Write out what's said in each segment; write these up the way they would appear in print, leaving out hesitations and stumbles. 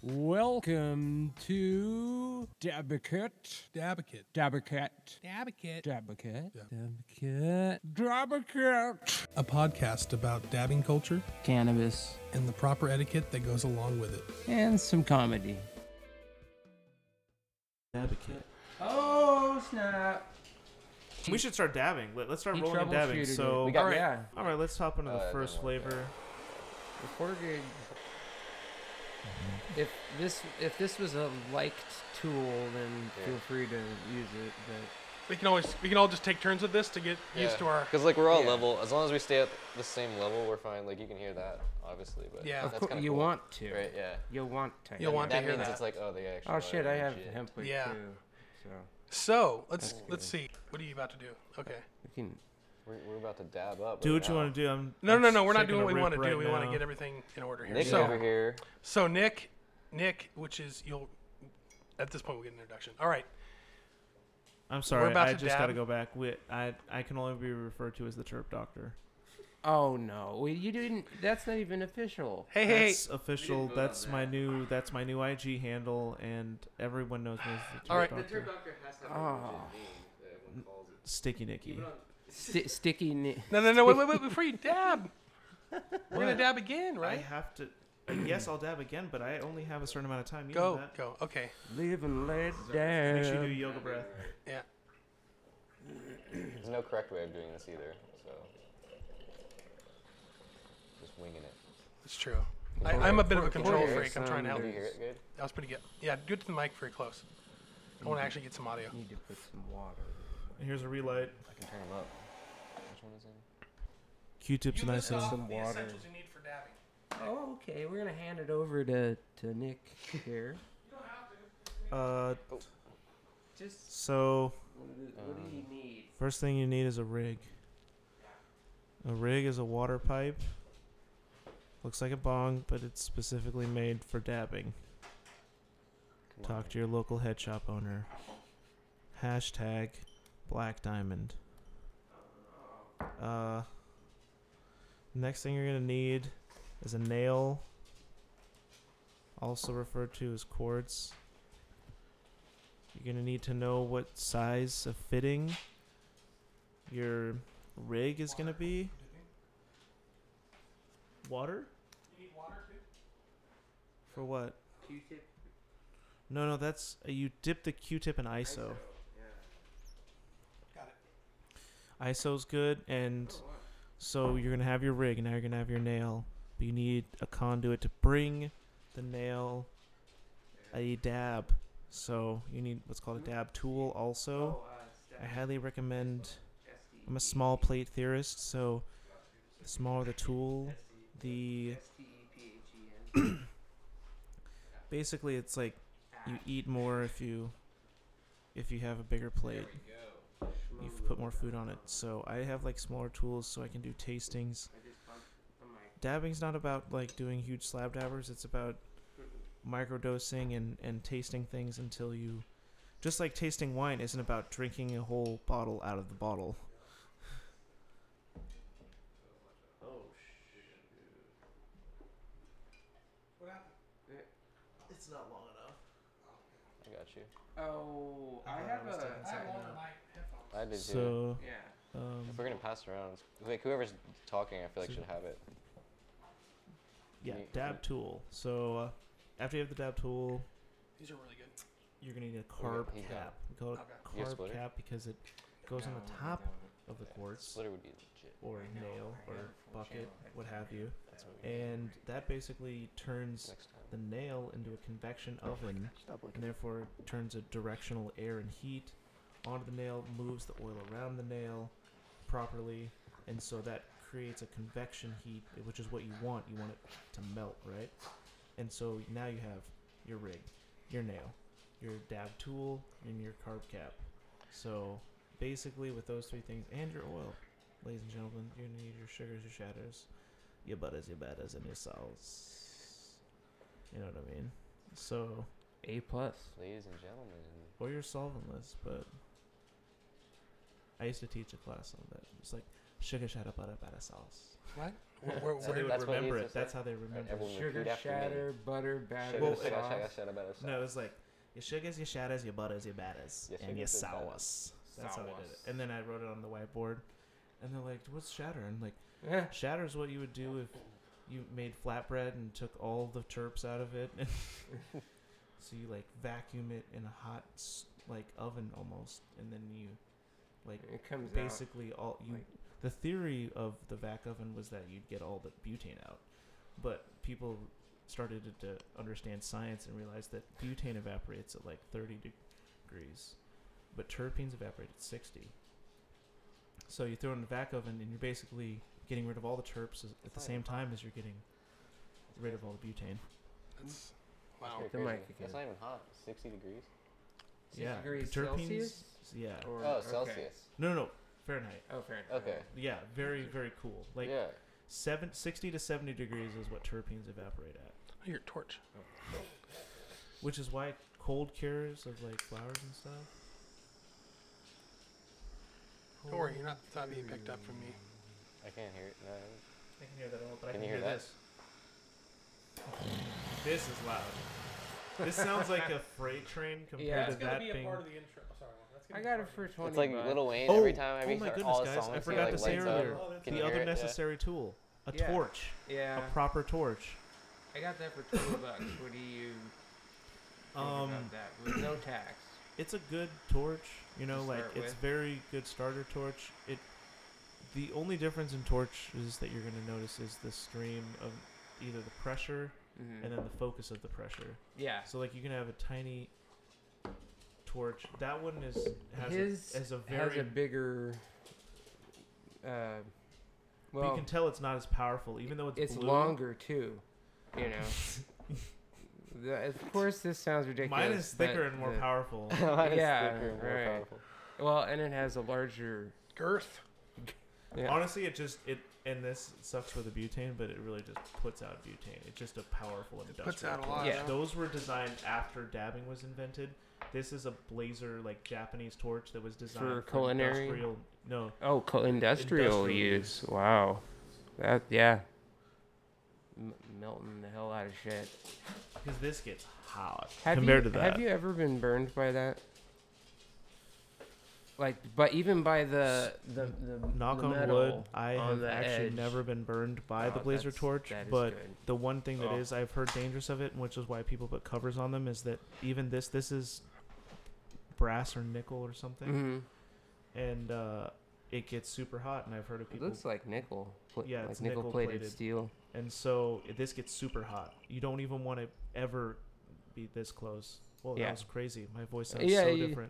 Welcome to Dabicat. Dabicat. Dabicat. Dabicat. Dabicat. Yeah. Dabicat. Dabicat. A podcast about dabbing culture Cannabis. and the proper etiquette that goes along with it. And some comedy. Dabicat. Oh, snap. We should start dabbing. Let's start He rolling and dabbing. troubleshooted So, it. We got- all right, Yeah. all right. Let's hop into the first flavor. Recorded. If this was a liked tool, then feel free to use it. But We can all just take turns with this to get used to our. Because like we're all Yeah. level. As long as we stay at the same level, we're fine. Like you can hear that, obviously. But Yeah. of that's course kinda you cool. want to. Right? Yeah. You'll want to. You'll want to that hear means that. it's like, oh, they actually. Oh shit! I are have legit. hemp weed Yeah. too. So So let's see. What are you about to do? Okay. we can. We're about to dab up. Do right what you now. want to do. I'm No. We're not taking doing a what we rip want to do. right We want to now. get everything in order here. Nick so, over here. so Nick, which is you'll. At this point, we'll get an introduction. All right. I'm sorry. about I to just dab. got to go back. I can only be referred to as the Chirp Doctor. Oh no! Wait, you didn't. That's not even official. Hey. That's official. That's my new IG handle, and everyone knows me as the Chirp All right. Doctor. Oh, Sticky Nicky. sticky. No. Wait. Before you dab, we're gonna dab again, I right? have to. Yes, I'll dab again, but I only have a certain amount of time. You know that. Go. Okay. Live and let Make sure you do down. yoga breath. Yeah. There's no correct way of doing this either. So just winging it. It's true. I'm a bit of a control Record freak. I'm trying to help. Can you hear it good? That was pretty good. Yeah, good to the mic, very close. I want to actually get some audio. Need to put some water. Here's a relight. I can turn them up. Which one is in? Q-tips and ISO. Some water. you need for dabbing. Oh, okay. We're gonna hand it over to Nick here. Just So what do you need? first thing you need is a rig. A rig is a water pipe. Looks like a bong, but it's specifically made for dabbing. Come on. Talk to your local head shop owner. Hashtag Black Diamond. Next thing you're gonna need is a nail, also referred to as quartz. You're gonna need to know what size of fitting your rig is gonna be. Water? You need water too? For what? Q-tip. No, that's you dip the Q-tip in ISO. Got it. ISO's good, and so you're gonna have your rig, and now you're gonna have your nail, but you need a conduit to bring the nail a dab. So you need what's called a dab tool. Also, I highly recommend. I'm a small plate theorist, so the smaller the tool, the basically it's like you eat more if you have a bigger plate. You put more food on it. So I have like smaller tools so I can do tastings. Dabbing's not about like doing huge slab dabbers. It's about microdosing and tasting things until you, just like tasting wine isn't about drinking a whole bottle out of the bottle. What happened? It's not long enough. I got you. Oh, I have I have one of my headphones. I did too. So Yeah. If we're gonna pass it around, like whoever's talking, I feel like should have it. yeah, Can you- dab tool. So after you have the dab tool, These are really good. you're gonna need a carb he's got cap. We call it Okay. You have carb splitter? cap because it goes on the top of the quartz Splitter would be legit. or nail or bucket, what have you, That's what we and that basically turns next time. the nail into a convection oven, and therefore turns a directional air and heat onto the nail, moves the oil around the nail properly, and so that creates a convection heat, which is what you want. You want it to melt, right? And so now you have your rig, your nail, your dab tool, and your carb cap. So basically with those three things, and your oil, ladies and gentlemen, you're going to need your sugars, your shatters, your butters, your batters, and your salts. You know what I mean? So, A plus. Ladies and gentlemen. or your solventless, but I used to teach a class on that. It's like sugar shatter butter batter sauce. What? So they would That's what he remember used it. to That's say? how they remember Everyone it. Sugar repeat after me. shatter, butter, batter, Well, sauce. No, it was like your sugars, your shatters, your butters, your batters, Your and your sugars, your sours. batters. That's how I did it. And then I wrote it on the whiteboard, and they're like, "What's shatter?" And I'm like, Yeah. shatter is what you would do if you made flatbread and took all the terps out of it, and so you like vacuum it in a hot like oven almost, and then you like It comes basically all you. like- The theory of the vac oven was that you'd get all the butane out, but people started to understand science and realized that butane evaporates at like 30 degrees, but terpenes evaporate at 60. So you throw it in the vac oven, and you're basically getting rid of all the terps at the same time as you're getting rid of all the butane. That's That's wow. pretty The crazy. mic again. That's not even hot. 60 degrees. 6 Yeah, degrees terpenes. Celsius? Yeah. Or, Oh, okay. Celsius. No, Fahrenheit. Oh, Fahrenheit. Okay. Yeah, very, very cool. Like Yeah. 60 to 70 degrees is what terpenes evaporate at, Oh, your torch. which is why cold cures of like flowers and stuff. Don't worry, you're not being picked up from me. I can't hear it. No. I can hear that all, but Can I you can hear that? this. This is loud. This sounds like a freight train compared Yeah. to It's that being. the intro. Sorry, that's I got it for 20 It's like bucks. Lil Wayne Oh, every time. Every oh my all goodness, his guys! songs, I he, forgot like, to say lights up. earlier. Can The you other hear it? Yeah. necessary tool, a Yeah. torch, Yeah. a proper torch. I got that for 20 bucks. What do you think about that? With no tax. It's a good torch. You know, To like start it's with. very good starter torch. The only difference in torches that you're gonna notice is the stream of either the pressure Mm-hmm. and then the focus of the pressure. Yeah. So like you can have a tiny torch. That one His has a very has a bigger. but Well, you can tell it's not as powerful, even though it's blue. longer too. You know. Of course, this sounds ridiculous. Mine is thicker but and more the- powerful. Mine is Yeah, thicker and more right. powerful. Well, and it has a larger. Girth. Yeah. Honestly, and this sucks for the butane, but it really just puts out butane. It's just a powerful industrial. puts out a torch. lot, Yeah. Those were designed after dabbing was invented. This is a blazer, like Japanese torch that was designed For culinary? industrial. No, Oh, industrial Industrial use. use. Wow. That yeah. Melting the hell out of shit. because this gets hot Have compared you, to that. Have you ever been burned by that? Like, but even by the Knock the on metal wood, I on have the actually edge. never been burned by the Oh, blazer that's- torch, that is but good. the one thing that Oh. is I've heard dangerous of it, and which is why people put covers on them, is that even this is brass or nickel or something, Mhm. and it gets super hot, and I've heard of It people, looks like nickel. Yeah, like it's nickel nickel-plated. plated steel. and so this gets super hot. You don't even want to ever be this close. Well, Yeah. that was crazy. My voice sounds Yeah, so you- different.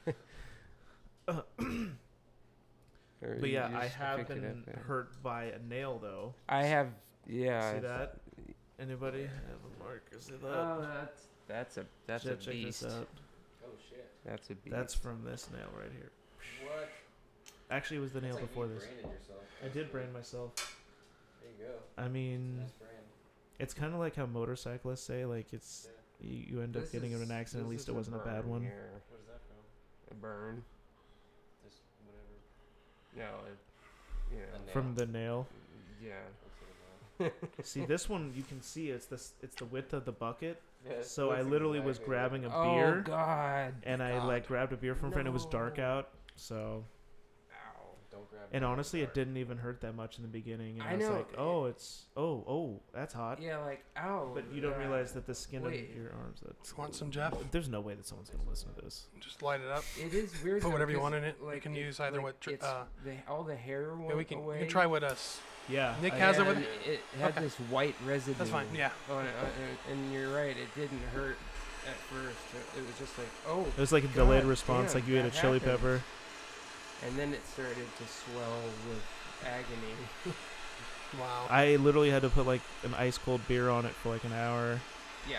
Or But you yeah, I just have picked it been up, yeah. hurt by a nail though. I have. Yeah. See that? Anybody have a mark? See that? Oh, that's a Check beast. this out. Oh shit. That's a beast. That's from this nail right here. What? Actually, it was the nail before this. Yourself. I did brand myself. There you go. I mean, Nice brand. it's kind of like how motorcyclists say, like it's you end up This getting in is- an accident. At this least is it wasn't a bad burn one. here. What is that from? A burn. Just whatever. No, A nail. From the nail. yeah. Looks like a See, this one you can see it's the width of the bucket. nail. Yeah, So it I looks literally was exactly grabbing a Oh beer, God. and I like grabbed a beer from a friend. It was dark No. out, so Ow. Don't grab. and it. honestly, it Dark. didn't even hurt that much in the beginning. And I I was know. like, oh, it's that's hot. Yeah, like ow. But you don't realize that the skin Wait. of your arms. That's Want some, Jeff? There's no way that someone's gonna listen to this. Just light it up. It is weird. Put though, whatever you 'cause, want in it. Like, You can it- use either like, what. it's all the hair went Yeah, we can. away. You can try what us. Yeah, Nick I- has it and with. it had Okay. this white residue. That's fine. Yeah. On it, and you're right. It didn't hurt at first. It was just like, oh. It was like a delayed God response, damn, like you ate a that chili happened. pepper. And then it started to swell with agony. Wow. I literally had to put like an ice cold beer on it for like an hour Yeah.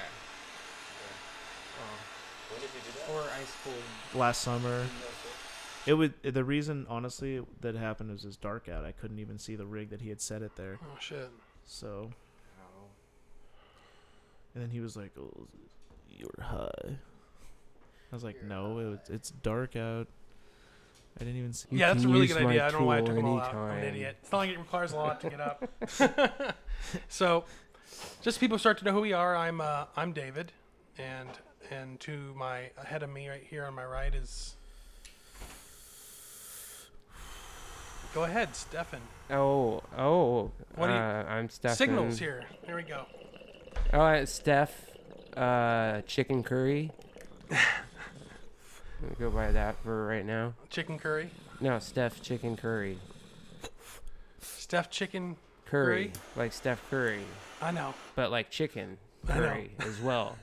When did you do that? Or ice cold. last summer. No shit. It would the reason honestly that happened was it's dark out. I couldn't even see the rig that he had set it there. Oh shit. So Ow. and then he was like, "Oh, you're high." I was like, "No, it's dark out." I didn't even see. You Yeah, that's a can really use good my idea. I don't know why I tool took them all out. I'm an anytime. idiot. It's not like it requires a lot to get up. So, just so people start to know who we are. I'm David, and to my ahead of me right here on my right is. Go ahead, Stefan. Oh. What do you- I'm Stefan. Signals here. Here we go. Oh, it's Steph. Chicken curry. I'm gonna go by that for right now. Chicken curry. No, Steph chicken curry. Steph chicken. Curry, Curry? like Steph Curry, I know. but like chicken I know. curry as well.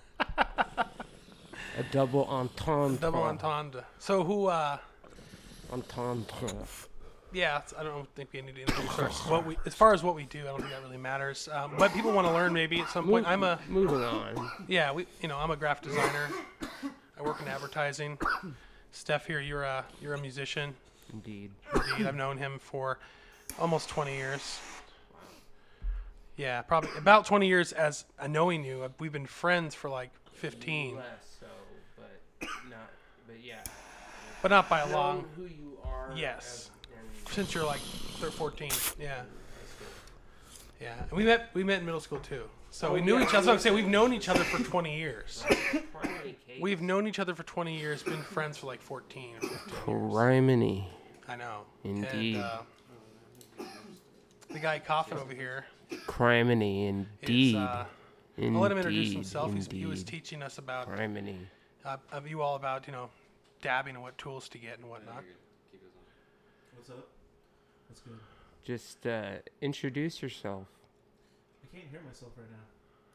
A double entendre. Double entendre. So who? Entendre. Yeah, I don't think we need to introduce ourselves. As far as what we do, I don't think that really matters. But people want to learn maybe at some point. Moving on. Yeah, I'm a graphic designer. I work in advertising. Steph here, you're a musician. Indeed. Indeed, I've known him for almost 20 years. Yeah, probably about 20 years as knowing you. We've been friends for like 15, Less so, but not. But yeah. but not by a long. Knowing who you are. Yes. And Since you're like 14. Yeah. Yeah, and we met in middle school too. So we knew each other. That's what I'm saying. We've known each other for 20 years. primary case. We've known each other for 20 years, been friends for like 14 or 15 years. Criminy. I know. Indeed. And, the guy coughing over here Criminy, is, indeed. I'll let him introduce himself. He was Indeed. teaching us about, Criminy. of you all about, dabbing and what tools to get and whatnot. What's up? That's good. Just introduce yourself. I can't hear myself right now.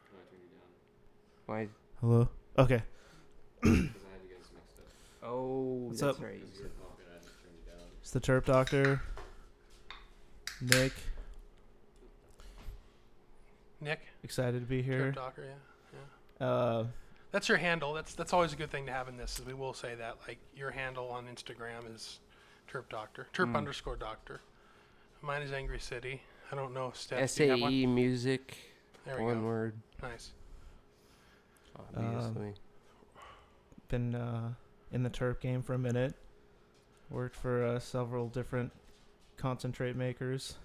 Why? Hello. Okay. Oh, What's that's up? right. It's the Terp Doctor. Nick, Nick, excited to be here. Terp Docker, yeah. That's your handle. That's always a good thing to have in this. Is we will say that like your handle on Instagram is Terp Doctor, Terp _ Doctor. Mine is Angry City. I don't know, Steph. Do you have one? SAE music. There we One go. word. Nice. Obviously. Been in the Terp game for a minute. Worked for several different concentrate makers.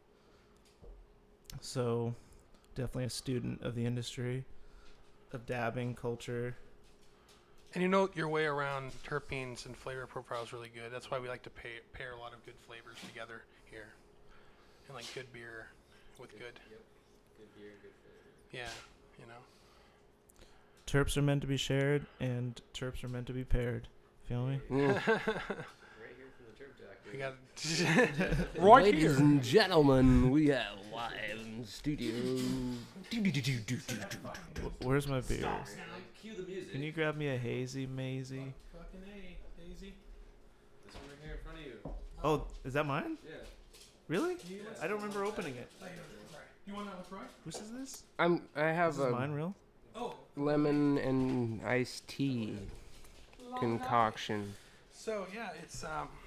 So, definitely a student of the industry, of dabbing culture. And you know your way around terpenes and flavor profile is really good. That's why we like to pair a lot of good flavors together here. And like good beer with good. Yep. Good beer, good flavor. Yeah, Terps are meant to be shared, and terps are meant to be paired. Feel me? Mm. Right here from the Terp Doctor. We got right Ladies here. and gentlemen, we are live in the studio. Where's my beer? Cue the music. Can you grab me a hazy mazy? Fucking A, Daisy. This one right here in front of you. Oh, is that mine? Yeah. Really? I don't remember opening it. You want that with Roy? Whose is this? I have This is a mine, real? Oh, lemon and iced tea concoction. so yeah, it's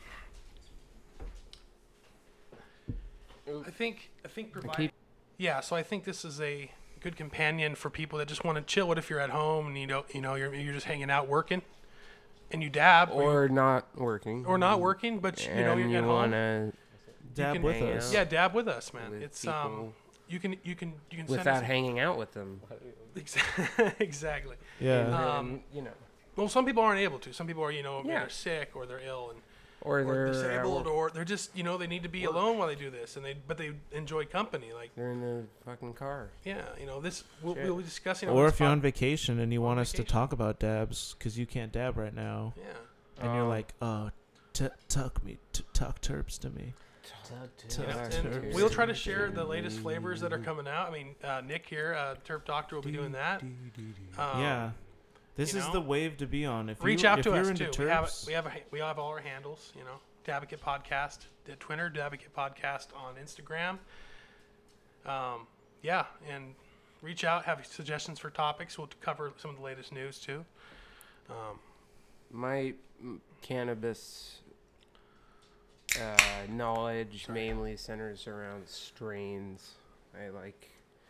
I think provide. Yeah, so I think this is a good companion for people that just want to chill. What if you're at home and you're just hanging out working, and you dab Or not working. or not working, but And you're you at home. wanna Dab can with hang us. out. Yeah, dab with us, man. with It's people you can send without us hanging out with them. exactly. Yeah. And, you know, Well, some people aren't able to. Some people are maybe Yeah. they're sick or they're ill and or or they're disabled or they're just they need to be alone while they do this and they enjoy company. Like they're in the fucking car. yeah, this we'll Shit. be discussing. Or this if you're on pod- vacation and you want us to vacation. talk about dabs because you can't dab right now, yeah. and you're Oh. like, oh, talk terps to me. You know, Talk and terps. we'll try to share the latest flavors that are coming out. I mean, Nick here, Terp Doctor, will be doing that. Yeah. This you is know, the wave to be on. If Reach you, out if to you're us into too. terps, We have all our handles. Dabicate Podcast, the Twitter, Dabicate Podcast on Instagram. Yeah, and reach out. Have suggestions for topics. We'll cover some of the latest news too. My cannabis knowledge mainly centers around strains. I like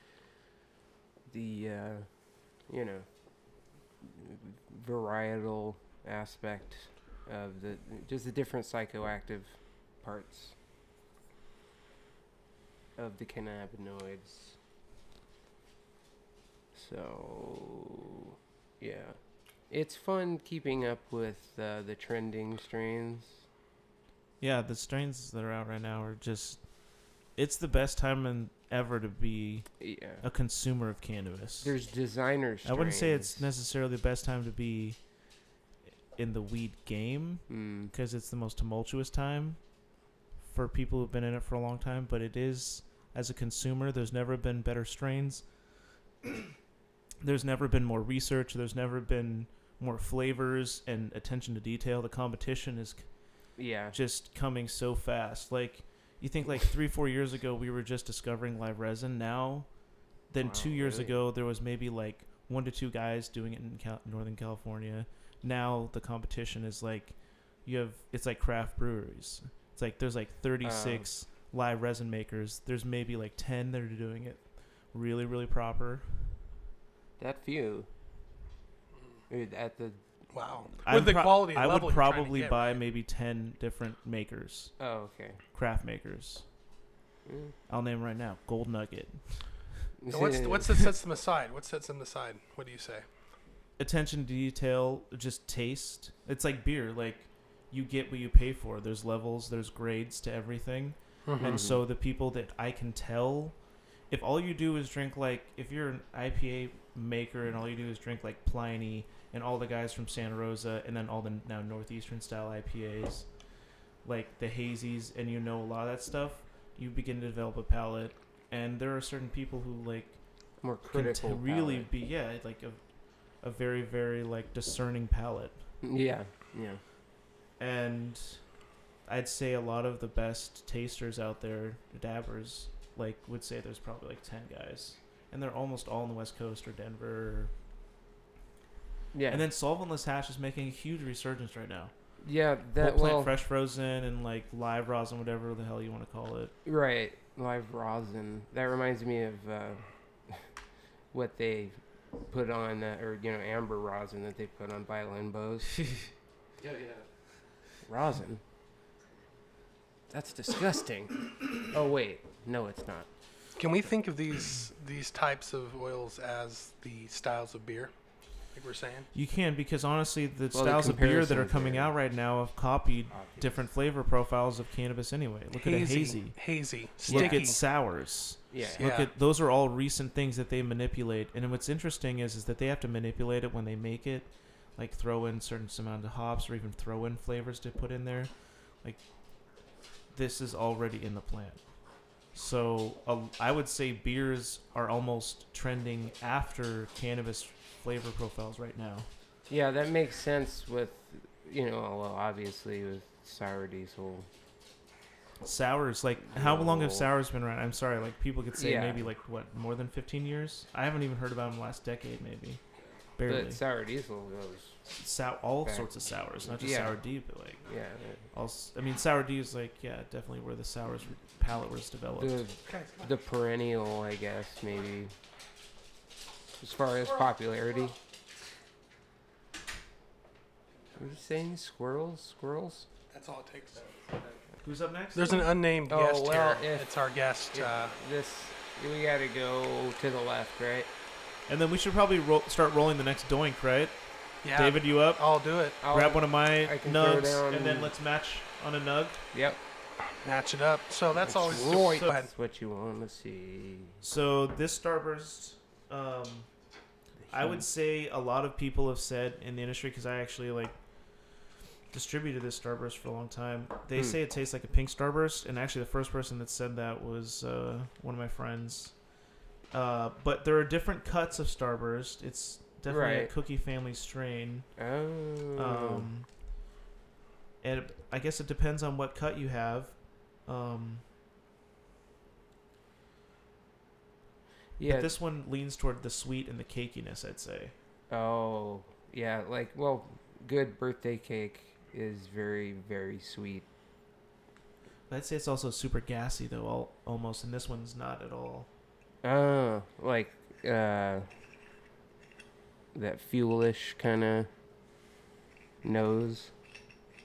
the varietal aspect of the different psychoactive parts of the cannabinoids. So, yeah. It's fun keeping up with the trending strains. Yeah, the strains that are out right now are just... It's the best time ever to be a consumer of cannabis. There's designer strains. I wouldn't say it's necessarily the best time to be in the weed game because it's the most tumultuous time for people who've been in it for a long time, but it is, as a consumer, there's never been better strains. There's never been more research. There's never been more flavors and attention to detail. The competition is just coming so fast. Like, you think like 3-4 years ago we were just discovering live resin. Now, then 2 years ago there was maybe like 1 to 2 guys doing it in Northern California. Now the competition is like it's like craft breweries. It's like there's like 36 live resin makers. There's maybe like 10 that are doing it really, really proper. That few. At the wow. With the quality I level would probably get, buy right? maybe 10 different makers. Oh, okay. Craft makers. I'll name right now. Gold Nugget. So what's that sets them aside? What sets them aside? What do you say? Attention to detail, just taste. It's like beer. Like, you get what you pay for. There's levels, there's grades to everything. And so the people that I can tell, if all you do is drink, like, if you're an IPA maker and all you do is drink like Pliny and all the guys from Santa Rosa and then all the now Northeastern style IPAs, like the hazies, and you know a lot of that stuff, you begin to develop a palate. And there are certain people who like more critical can really palate. Be like a very, very like discerning palate. Yeah. And I'd say a lot of the best tasters out there, dabbers, like would say there's probably like 10 guys, and they're almost all on the West Coast or Denver. Yeah. And then solventless hash is making a huge resurgence right now. Yeah, that plant fresh frozen and like live rosin, whatever the hell you want to call it. Right, live rosin. That reminds me of what they put on, or amber rosin that they put on violin bows. Yeah. Rosin. That's disgusting. Oh wait, no, it's not. Can we think of these types of oils as the styles of beer, like we're saying? You can, because honestly, the styles of beer that are coming out right now have copied different flavor profiles of cannabis anyway. Look at a hazy. Sticky. Look at sours. Yeah. Look at those are all recent things that they manipulate. And what's interesting is that they have to manipulate it when they make it, like throw in certain amount of hops or even throw in flavors to put in there. Like, this is already in the plant. So I would say beers are almost trending after cannabis flavor profiles right now. Yeah, that makes sense with, well, obviously with sour diesel. Sours, like, how long have sours been around? I'm sorry, like, people could say maybe, like, what, more than 15 years? I haven't even heard about them in the last decade, maybe. Barely. But sour diesel goes... all sorts of sours, not just sour D, but, like... Yeah. I mean, sour D is, like, definitely where the sours palate was developed. The perennial, I guess, maybe. As far as popularity. What are you saying? Squirrels? That's all it takes. Who's up next? There's an unnamed guest here. If it's our guest. We gotta go to the left, right? And then we should probably start rolling the next doink, right? Yeah. David, you up? I'll do it. Grab one of my nugs, and then let's match on a nug. Yep. Match it up. So that's always... Right. Go ahead. That's what you want to see. So this Starburst, I would say a lot of people have said in the industry, because I actually, like, distributed this Starburst for a long time. They say it tastes like a pink Starburst, and actually the first person that said that was one of my friends. But there are different cuts of Starburst. It's definitely a Cookie Family strain. Oh. And I guess it depends on what cut you have. Yeah. But this one leans toward the sweet and the cakiness, I'd say. Oh, yeah. Like, well, good birthday cake is very, very sweet. I'd say it's also super gassy, though, almost, and this one's not at all. Oh, like that fuelish kind of nose.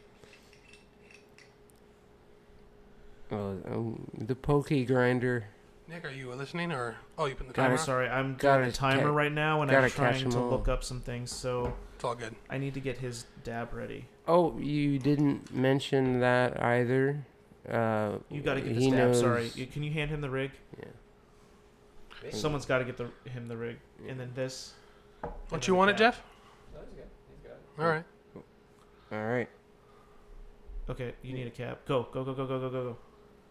The pokey grinder. Nick, are you listening or? Oh, you put the Got timer it. on? Sorry, I'm Gotta doing a timer ca- right now, and gotta I'm catch trying 'em to all. look up some things. So It's all good. I need to get his dab ready. Oh, you didn't mention that either. You got to get this he dab. knows- Sorry, can you hand him the rig? Yeah. Someone's got to get him the rig, and then this. and Don't then you the want it, cap. Jeff? No, he's good. He's good. All right. All right. Okay, you need a cap. Go, go, go, go, go, go, go, go.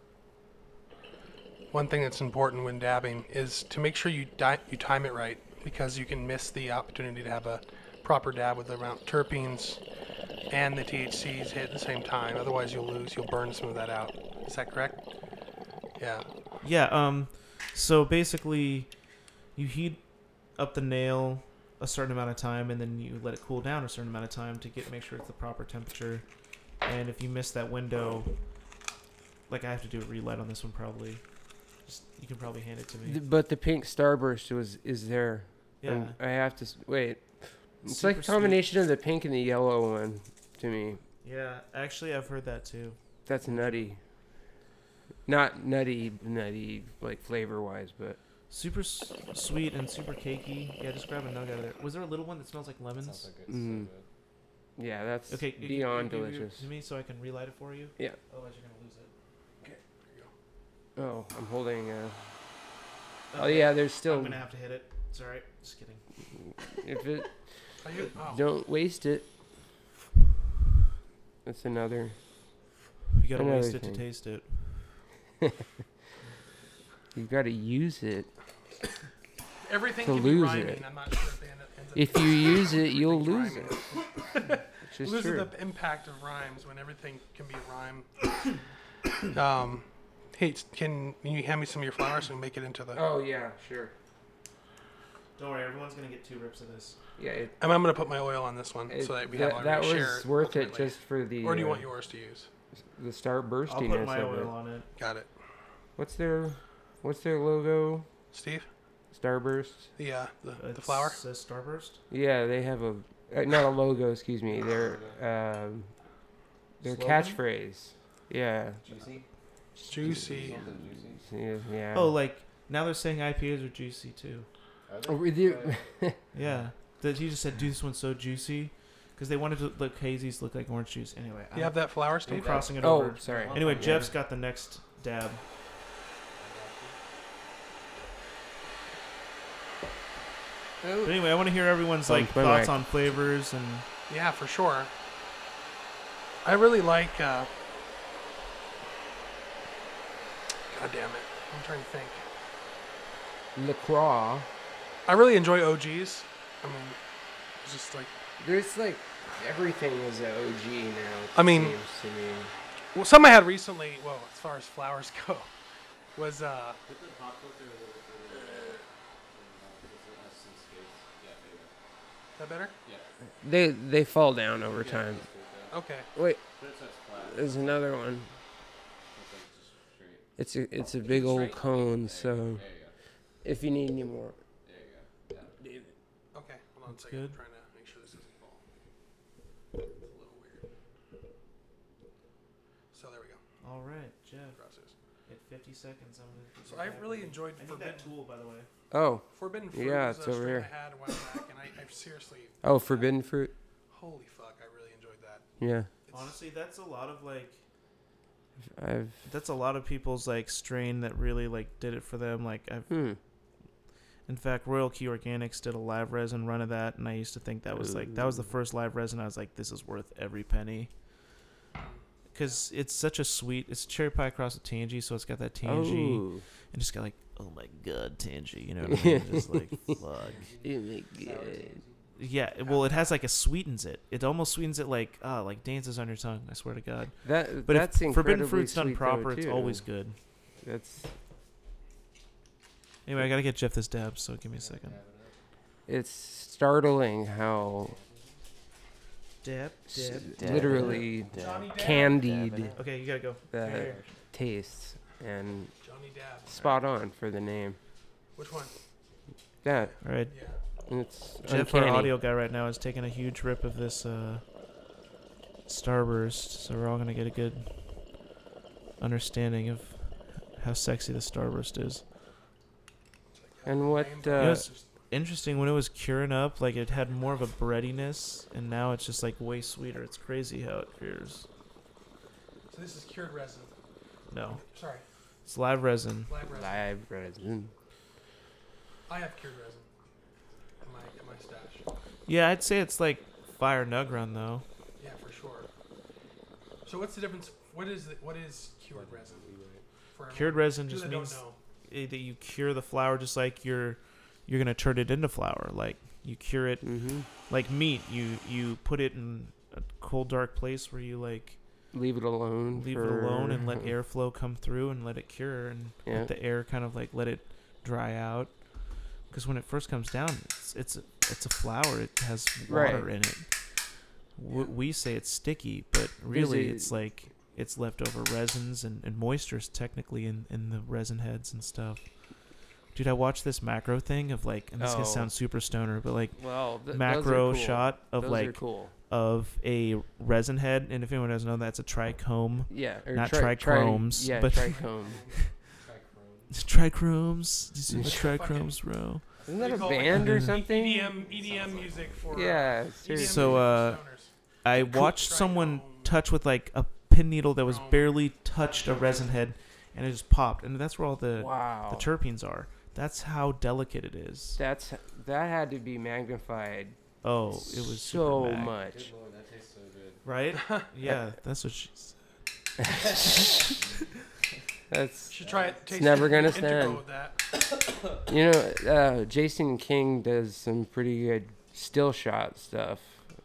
One thing that's important when dabbing is to make sure you time it right, because you can miss the opportunity to have a proper dab with the amount terpenes and the THCs hit at the same time. Otherwise, you'll lose. You'll burn some of that out. Is that correct? Yeah. Yeah. So basically, you heat up the nail a certain amount of time, and then you let it cool down a certain amount of time to make sure it's the proper temperature. And if you miss that window, like I have to do a relight on this one probably. You can probably hand it to me. But the pink starburst is there. Yeah. And I have to wait. It's Super like a combination of the pink and the yellow one to me. Yeah, actually, I've heard that too. That's nutty. Not nutty like flavor wise, but Super sweet and super cakey. Yeah, just grab a nug out of there. Was there a little one that smells like lemons? Sounds like it's Mm. so good. yeah, that's Okay, beyond give it delicious. to me so I can relight it for you. Yeah. Otherwise, you're gonna lose it. Oh, I'm holding. Oh yeah, there's still. I'm gonna have to hit it. It's alright. Just kidding. If it Are you? Oh. don't waste it. That's another. You gotta waste Another it to thing. taste it. You've got to use it. Everything To can be lose rhyming. it. I'm not sure if they ends up. If you use it, you'll everything's lose rhyming. it. Which is Loses true. the impact of rhymes when everything can be a rhyme. Hey, can you hand me some of your flowers and make it into the? Oh yeah, sure. Don't worry, everyone's gonna get 2 rips of this. Yeah, I'm gonna put my oil on this one it, so that we that, have that already was shared. worth it ultimately. just for the. Or do you want yours to use? the star I'll put burstiness my of it? oil on it. Got it, What's their logo? Steve. Starburst. The It flower. says Starburst. Yeah, they have a not a logo. Excuse me. Their Slogan? catchphrase. Yeah. Juicy? Juicy. Something juicy. Yeah. Oh, like now they're saying IPAs are juicy too. Are they? Oh, with you- Yeah, that he just said, "Dude, this one's so juicy," because they wanted to look hazies look like orange juice. Anyway, You have that flower, I'm Steve? crossing it Oh, over. sorry. Anyway, Yeah. Jeff's got the next dab. Oh. But anyway, I want to hear everyone's like My thoughts mic. on flavors and Yeah, for sure. I really like. God damn it! I'm trying to think. LaCroix. I really enjoy OGs. I mean, it's just like. There's like everything is an OG now. it I mean- seems to me. Well, some I had recently. Well, as far as flowers go, was that better? They fall down over time. Okay. Wait, there's another one. It's a big old cone. So if you need any more, Okay. Hold on a That's second. good. I'm trying to make sure this doesn't fall. It's a little weird. So there we go. all right, Jeff. Process. At 50 seconds, I'm gonna. So I really enjoyed I need Forbidden. that tool, by the way. oh Forbidden Fruit Yeah, was it's a over strain here. I had a while back, and I seriously, oh forbidden fruit. holy fuck, I really enjoyed that. Yeah, It's, Honestly, that's a lot of like. I've That's a lot of people's like strain that really like did it for them. Like I've. In fact, Royal Key Organics did a live resin run of that, and I used to think that was like that was the first live resin. I was like, this is worth every penny, because it's such a sweet. It's cherry pie crossed with tangy, so it's got that tangy, Oh, and just got like, oh my god, tangy. You know what I mean? Just like fuck. you make good. Yeah, well, it has like a sweetens it. It almost sweetens it like dances on your tongue. I swear to God. That But that's if Forbidden incredibly Fruit's done sweet, proper, though, it's too. always good. That's Anyway, I gotta get Jeff this dab, so give me a second. it's startling how Dab, literally Johnny Dab. candied Okay, you gotta go. that Here. tastes and Johnny Dab. spot on for the name. Which one? That All right, Yeah. and it's Jeff, our uncanny. audio guy right now, is taking a huge rip of this Starburst, so we're all gonna get a good understanding of how sexy the Starburst is. And what? It's interesting when it was curing up, like it had more of a breadiness, and now it's just like way sweeter. It's crazy how it cures. So this is cured resin. No, Sorry, it's live resin. live resin. Live resin. I have cured resin in my stash. Yeah, I'd say it's like fire nug run though. Yeah, for sure. So what's the difference? What is cured resin? For Cured everyone resin who just don't means know? that you cure the flour just like you're gonna turn it into flour. Like you cure it Mm-hmm. like meat. You put it in a cold dark place where you like Leave it alone. leave it alone and let airflow come through and let it cure and Yeah. let the air kind of like let it dry out. Because when it first comes down, it's a flour. It has water Right. in it. We say it's sticky, but really it- it's like it's leftover resins and moistures technically in the resin heads and stuff. Dude, I watched this macro thing of like, and this gonna Oh. sound super stoner, but like Well, macro those are cool. shot of Those are like cool. of a resin head, and if anyone doesn't know, that's a trichome. Yeah, or not trichromes, yeah, but- trichome. Trichromes. Did you see the Fucking- trichromes, bro? Isn't that They a call it band or like something? EDM music for Yeah, EDM seriously. So, music for stoners. I Cool. watched someone Trichome. touch with like a pin needle that was Chrome. barely touched a resin head, and it just popped, and that's where all the Wow. terpenes are. That's how delicate it is. that had to be magnified Oh, it was so super mag. much. Good lord, that tastes so good. Right? Yeah, that's what she said. That's Should try it. Taste never it, gonna Integral stand. with that. you know, Jason King does some pretty good still shot stuff.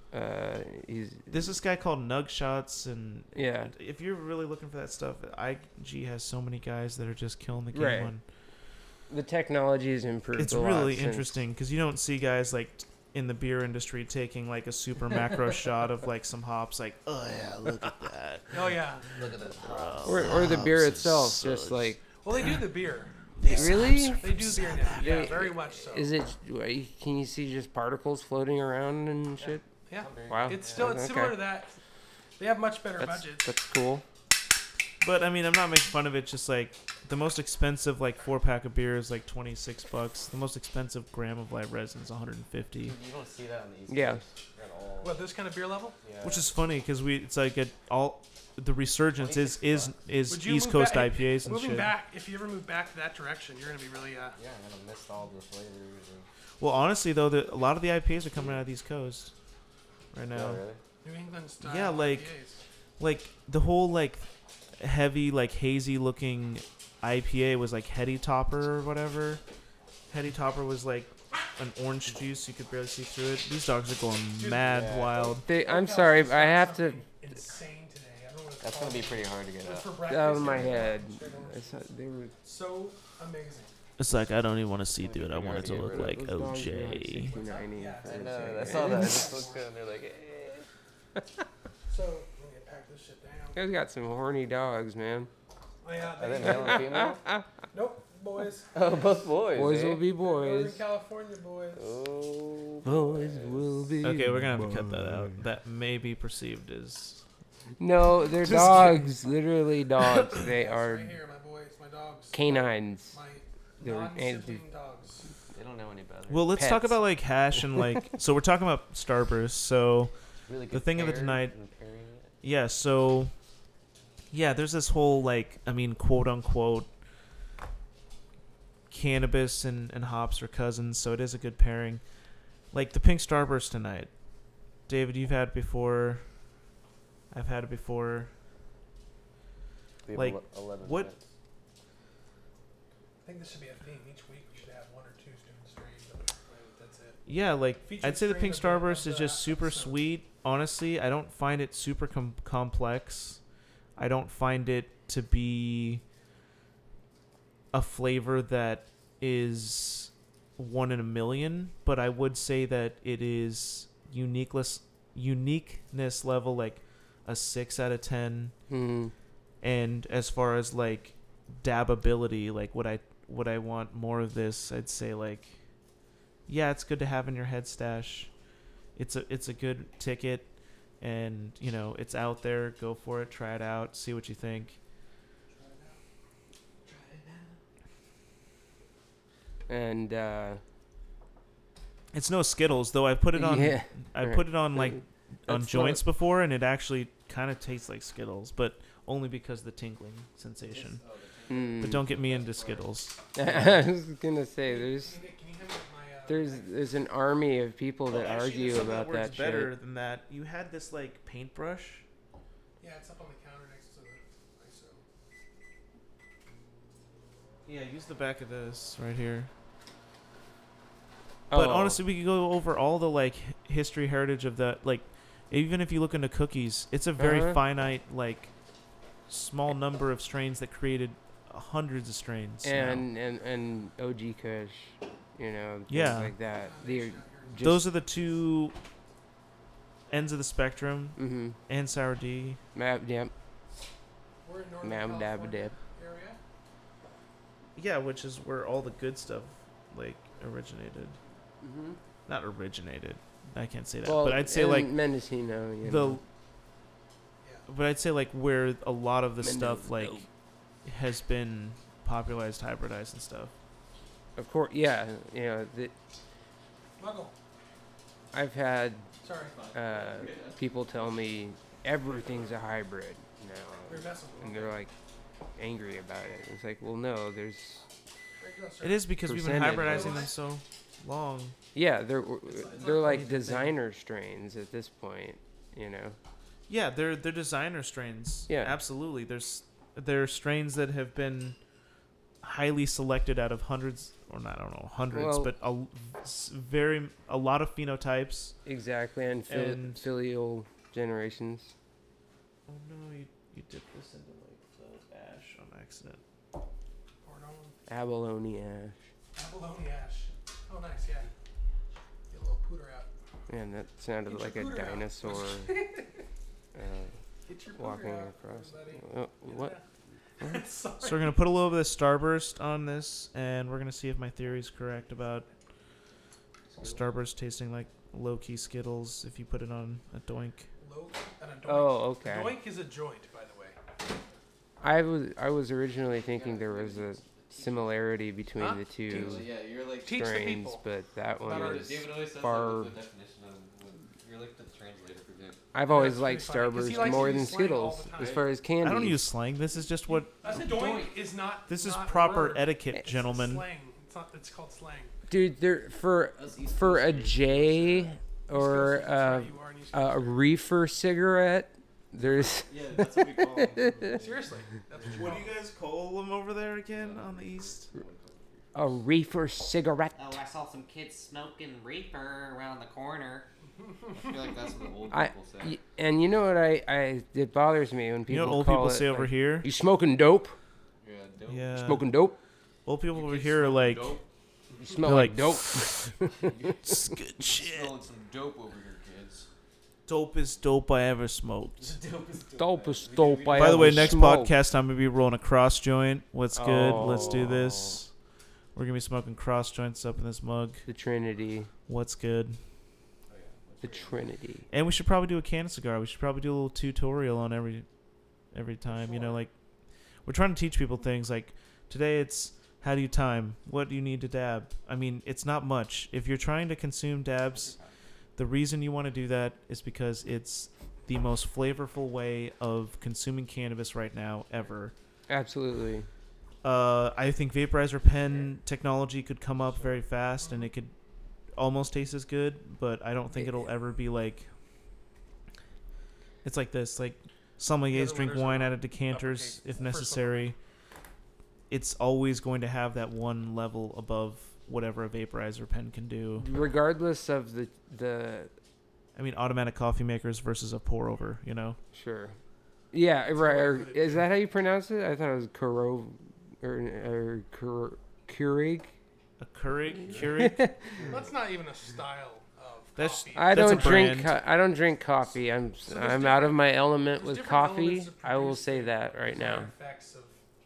He's There's this guy called Nug Shots, and yeah. if you're really looking for that stuff, IG has so many guys that are just killing the game Right. on. The technology has improved. It's a lot really since- interesting because you don't see guys like in the beer industry taking like a super macro shot of like some hops, like, oh yeah, look at that. Oh yeah. Look at this. or the beer itself, just like Well, they do the beer. really. They do beer now. Yeah, They- very much so. Is it? Can you see just particles floating around and shit? Yeah. Wow. It's still it's Okay. similar to that. They have much better That's budgets. that's cool. But I mean, I'm not making fun of it. Just like the most expensive like 4-pack of beer is like $26. The most expensive gram of live resin is 150. You don't see that on the East Yeah. Coast at all. What, this kind of beer level? Yeah. Which is funny because it's like the resurgence is Would you East move Coast back- IPAs and Moving shit. back, if you ever move back to that direction, you're gonna be really Yeah, I'm gonna miss all the flavors. And... Well, honestly though, a lot of the IPAs are coming out of the East Coast right now. Oh, really? New England style. Yeah, like- IPAs. Like the whole like heavy like hazy looking IPA was like Heady Topper or whatever. Heady Topper was like an orange juice, you could barely see through it. These dogs are going mad Yeah. wild. I'm sorry, I have to. Something insane today. I don't know what it's That's called. gonna be pretty hard to get It was up. for breakfast. Out of my and head. everything. They were So amazing. It's like I don't even want to see through it. I want it to Get look rid of like those dogs were like OJ. $16.90 Yeah, for I I a know. second. I saw that. It just looks good. And they're like, eh. So let me pack this shit down. You guys got some horny dogs, man. Oh, yeah, Are they male and female? Nope, boys. Oh, both boys. Boys eh? will be Northern boys. California boys. Oh. Boys will be. Okay, we're gonna have to cut that out. That may be perceived as. No, they're dogs. Literally dogs. They are Right here, my boys, my dogs. canines. My They're non-sibling dogs. They don't know any better. Well, let's talk Pets. about like hash and like. So we're talking about Starburst. So Really the good thing of it paired tonight- and pairing it. yeah, so yeah, there's this whole like quote unquote cannabis and hops are cousins, so it is a good pairing. Like the pink Starburst tonight. David, you've had it before. I've had it before. We have Like, 11 what- minutes. I think this should be a theme. Each week we should have one or two student strains. That we play with. That's it. Yeah, like Featured I'd say the pink strain of the- Starburst of is the just super episode. sweet. Honestly, I don't find it super complex. I don't find it to be a flavor that is one in a million, but I would say that it is uniqueness level like a 6 out of 10. Hmm. And as far as like dabbability, like would I want more of this, I'd say like, yeah, it's good to have in your head stash. It's a good ticket, and you know it's out there. Go for it, try it out, see what you think. and It's no Skittles though. I put it on. Yeah. I put it on like on That's joints before, and it actually kind of tastes like Skittles, but only because of the tingling sensation. But don't get me into Skittles. I was gonna say Can you hand me my, there's an army of people that argue about that better shit. than that. You had this like paintbrush. Yeah, it's up on the counter next to the ISO. Yeah, use the back of this right here. But honestly, we could go over all the like history, heritage of that. Like, even if you look into cookies, it's a very finite, like, small number of strains that created hundreds of strains. and OG Kush, you know, things Yeah. like that. They're just, Those are the two ends of the spectrum. mm-hmm. And Sour D. Yep. We're in Northern Mam dab California dip. area. Yeah, which is where all the good stuff like originated. Mm-hmm. Not originated. I can't say that, Well, but I'd say like Mendocino, you the. know. But I'd say like where a lot of the stuff like Mendocino. has been popularized, hybridized, and stuff. Of course, yeah. You know, Muggle. I've had Sorry. people tell me everything's a hybrid You're now, messing with and me. they're like angry about it. It's like, well, no, there's There you go, sir. It is because we've been Percentage. hybridizing them so long. yeah, they're not like funny to think. designer strains at this point, you know. Yeah, they're designer strains. Yeah. Absolutely. There are strains that have been highly selected out of hundreds, or not, I don't know, hundreds, Well- but a lot of phenotypes. Exactly, and And- filial generations. Oh no, you dipped this into like the ash on accident. Poured on Abalone ash. abalone ash. Oh, nice, yeah. Get a little pooter out. Man, that sounded Get like your a pooter out. dinosaur Get your walking pooter out, across. everybody. What? Sorry. So we're gonna put a little bit of Starburst on this, and we're gonna see if my theory is correct about Starburst tasting like low-key Skittles if you put it on a doink. Low and a doink. Oh, A okay. doink is a joint, by the way. I was originally thinking there was a similarity between Huh? the two Yeah, you're like. Teach the strains, people. but that one About our- was David always says far. like, the definition of you're like the translator for Jim. I've Yeah, always it's liked pretty funny, 'cause he Starburst likes to more use than slang all Skittles the time. as far as candy. I don't use slang. This is just what. A doink is not. This is not a proper word. etiquette, It's gentlemen. slang. It's not. It's called slang. Dude, there for a J or That's right, you are an East a Coaster. reefer cigarette, there's Yeah, that's what we call him. Seriously. That's what you What call do you guys call them over there again on the east? a reefer cigarette. Oh, I saw some kids smoking reefer around the corner. I feel like that's what old I people say. and you know what it bothers me when people You know what old call people it, say over like, here? You smoking dope? Yeah, dope. Yeah. Smoking dope? Old people You over kids here are smoking like, dope? You smell They're like, like, dope. it's good shit. Smelling some dope over here, kids. Dopest dope I ever smoked. Dope is dope. By the way, next podcast I'm gonna be rolling a cross joint. What's good? Let's do Oh. this. We're gonna be smoking cross joints up in this mug. The Trinity. What's good? The Trinity. And we should probably do a can of cigar. We should probably do a little tutorial on every time. You know, like we're trying to teach people things. Like today, it's how do you time? What do you need to dab? I mean, it's not much. If you're trying to consume dabs, the reason you want to do that is because it's the most flavorful way of consuming cannabis right now ever. Absolutely. I think vaporizer pen technology could come up very fast, and it could almost taste as good, but I don't think it'll ever be like. It's like this, like sommeliers other drink winners wine are out of decanters uppercase. if First one. necessary. It's always going to have that one level above whatever a vaporizer pen can do. Regardless of the I mean, automatic coffee makers versus a pour over, you know? sure. Yeah, right. Or, good at is that how you pronounce it? I thought it was Keurig or Keurig. A Keurig? That's not even a style of That's- coffee. I That's a don't drink. brand. I don't drink coffee. I'm So there's I'm out of different- my element there's with different coffee. elements of I will producing say that right now. side effects of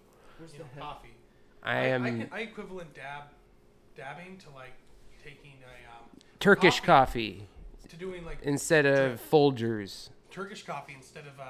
coffee. I am I equivalent dabbing to like taking a Turkish coffee. coffee to doing like instead of Folgers. Turkish coffee instead of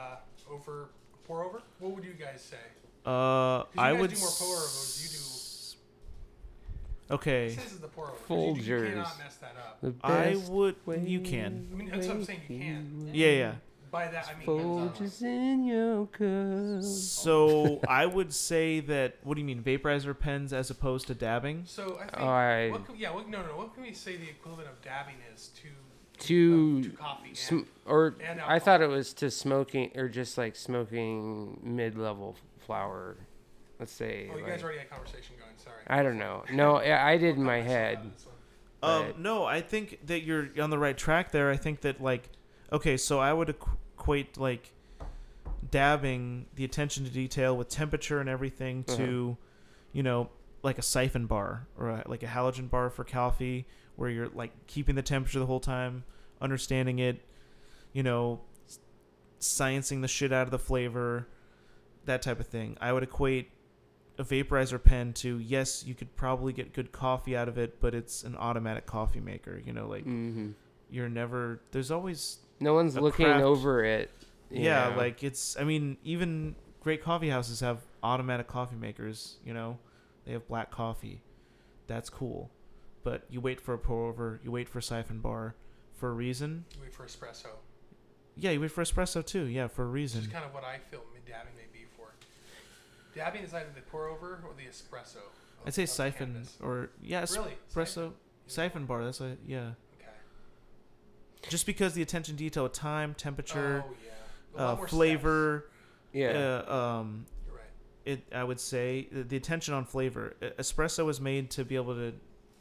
pour over. What would you guys say? I guys would. do more pour overs, you do Okay. It says it's the pour over. You Folgers. cannot mess that up. The I best would. way You can. I mean, that's what I'm saying. You can. Yeah. By that, I mean. Folgers in your cup. So I would say that. What do you mean, vaporizer pens as opposed to dabbing? So I think. I- What can, no. What can we say the equivalent of dabbing is to To coffee? or and I thought it was to smoking or just like smoking mid-level flower. Let's say. Oh, you like, guys already had a conversation going. Sorry. I don't know. No, I did in my head. But- No, I think that you're on the right track there. I think that like, okay, so I would equate like dabbing, the attention to detail with temperature and everything to, you know, like a siphon bar or like a halogen bar for coffee, where you're like keeping the temperature the whole time, understanding it, you know, sciencing the shit out of the flavor, that type of thing. I would equate a vaporizer pen to, yes, you could probably get good coffee out of it, but it's an automatic coffee maker. You know, like you're never. There's always no one's a looking craft- over it. yeah, know. like it's. I mean, even great coffee houses have automatic coffee makers. You know, they have black coffee. That's cool, but you wait for a pour over. You wait for a siphon bar, for a reason. You wait for espresso. Yeah, you wait for espresso too. Yeah, for a Which is reason. kind of what I feel dabbing may be for. Dabbing is either the pour over or the espresso. I'd say of siphon cannabis. or Really? espresso siphon bar. That's a yeah. Okay. Just because the attention to detail, time, temperature, Oh yeah. A lot more flavor. yeah. steps. You're right. It. I would say the attention on flavor. Espresso was made to be able to,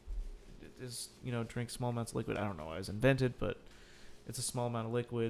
is drink small amounts of liquid. I don't know why it was invented, but it's a small amount of liquid.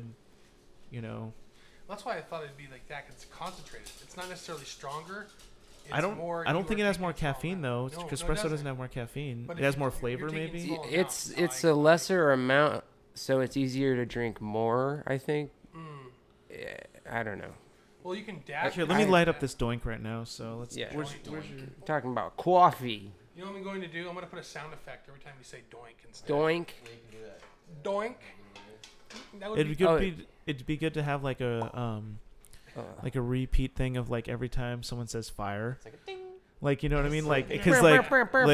That's why I thought it'd be like that. 'Cause it's concentrated. It's not necessarily stronger. It's I don't think it has more drinking small caffeine amounts. though. No, Espresso it doesn't doesn't. have more caffeine. But It if has you're- more you're flavor, drinking maybe. small it's amounts, it's so a I- lesser amount, so it's easier to drink more. I think. Mm. Yeah, I don't know. Well, you can dab. Here, let me light up this doink right now. So let's. Yeah. Where's Doink. your Talking about coffee. You know what I'm going to do? I'm going to put a sound effect every time you say doink instead. Doink. Doink. That would It'd be be good. It'd be good to have like a repeat thing of like every time someone says fire. It's like a ding. Like, you know what I mean? Like, because like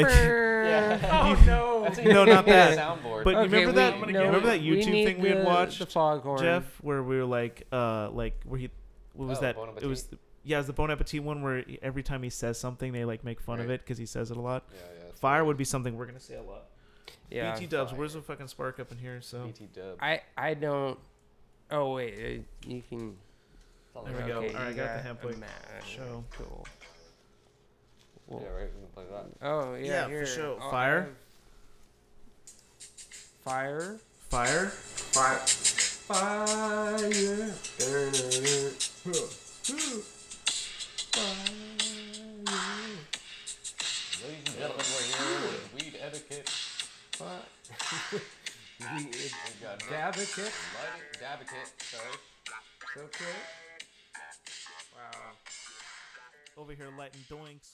Oh no! That's No, not that. Soundboard. But you remember that? I'm gonna You go remember with- that YouTube thing we had watched, The foghorn. Jeff, where we were like where he, what was Oh, that? Bon It was, Appetit? yeah, it was the Bon Appetit one where every time he says something, they like make fun of Right. it because he says it a lot. Yeah, that's Fire would be something we're gonna say a lot. Yeah. BT Dubs, where's the fucking spark up in here? So BT dub. I don't. Oh wait, you can. there we go. Okay, All right, I you got the a hemp wick mat. show. Cool. Yeah, right. We can play that. Oh yeah. Yeah, for here. sure. I'll Fire? have Fire. Fire. Fire. Fire. Ladies and gentlemen, we're here with weed etiquette. We've got Dabicate. light dabicate. Sorry. Okay. Wow. Over here lighting doinks.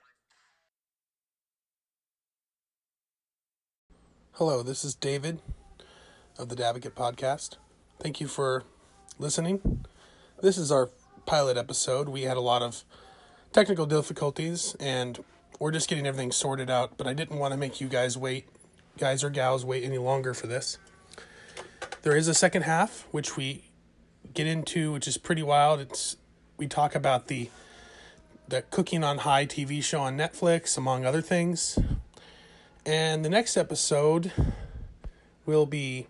Hello, this is David of the Davocate Podcast. Thank you for listening. This is our pilot episode. We had a lot of technical difficulties, and we're just getting everything sorted out, but I didn't want to make you guys or gals wait any longer for this. There is a second half, which we get into, which is pretty wild. We talk about the Cooking on High TV show on Netflix, among other things. And the next episode will be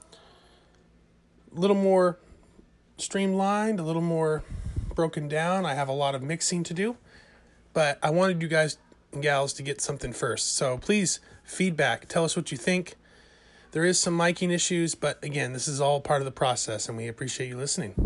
a little more streamlined, a little more broken down. I have a lot of mixing to do, but I wanted you guys and gals to get something first. So please, feedback. Tell us what you think. There is some miking issues, but again, this is all part of the process, and we appreciate you listening.